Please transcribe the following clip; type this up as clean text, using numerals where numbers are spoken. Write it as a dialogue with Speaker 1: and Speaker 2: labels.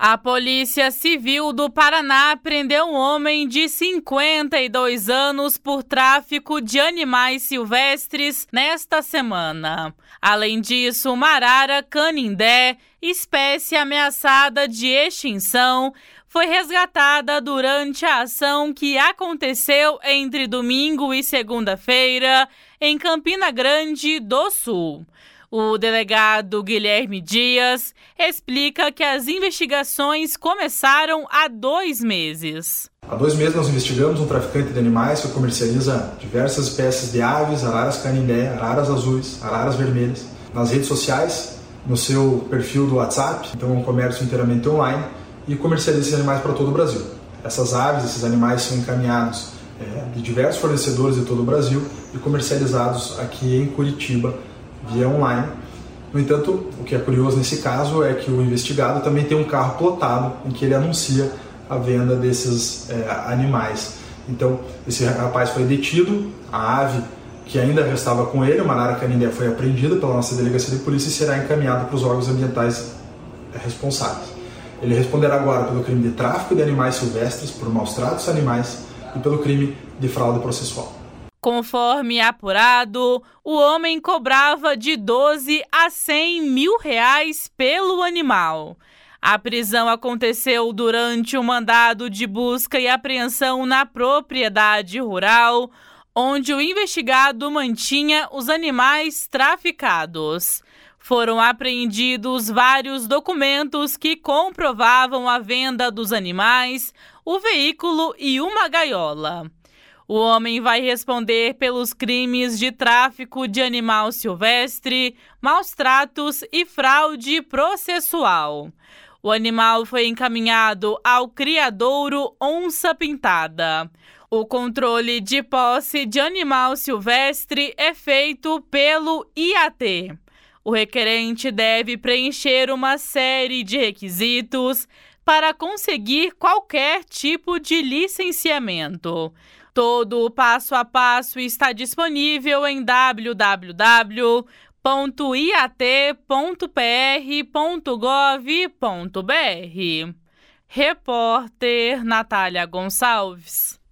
Speaker 1: A Polícia Civil do Paraná prendeu um homem de 52 anos por tráfico de animais silvestres nesta semana. Além disso, uma arara canindé, espécie ameaçada de extinção, foi resgatada durante a ação que aconteceu entre domingo e segunda-feira em Campina Grande do Sul. O delegado Guilherme Dias explica que as investigações começaram há 2 meses.
Speaker 2: Há 2 meses nós investigamos um traficante de animais que comercializa diversas espécies de aves, araras canindé, araras azuis, araras vermelhas, nas redes sociais, no seu perfil do WhatsApp. Então é um comércio inteiramente online e comercializa esses animais para todo o Brasil. Essas aves, esses animais são encaminhados de diversos fornecedores de todo o Brasil e comercializados aqui em Curitiba via online. No entanto, o que é curioso nesse caso é que o investigado também tem um carro plotado em que ele anuncia a venda desses animais. Então, esse rapaz foi detido, a ave que ainda restava com ele, uma arara canindé, foi apreendida pela nossa delegacia de polícia e será encaminhada para os órgãos ambientais responsáveis. Ele responderá agora pelo crime de tráfico de animais silvestres, por maus tratos a animais e pelo crime de fraude processual.
Speaker 1: Conforme apurado, o homem cobrava de 12 a 100 mil reais pelo animal. A prisão aconteceu durante um mandado de busca e apreensão na propriedade rural, onde o investigado mantinha os animais traficados. Foram apreendidos vários documentos que comprovavam a venda dos animais, o veículo e uma gaiola. O homem vai responder pelos crimes de tráfico de animal silvestre, maus tratos e fraude processual. O animal foi encaminhado ao criadouro Onça Pintada. O controle de posse de animal silvestre é feito pelo IAT. O requerente deve preencher uma série de requisitos para conseguir qualquer tipo de licenciamento. Todo o passo a passo está disponível em www.iat.pr.gov.br. Repórter Natália Gonçalves.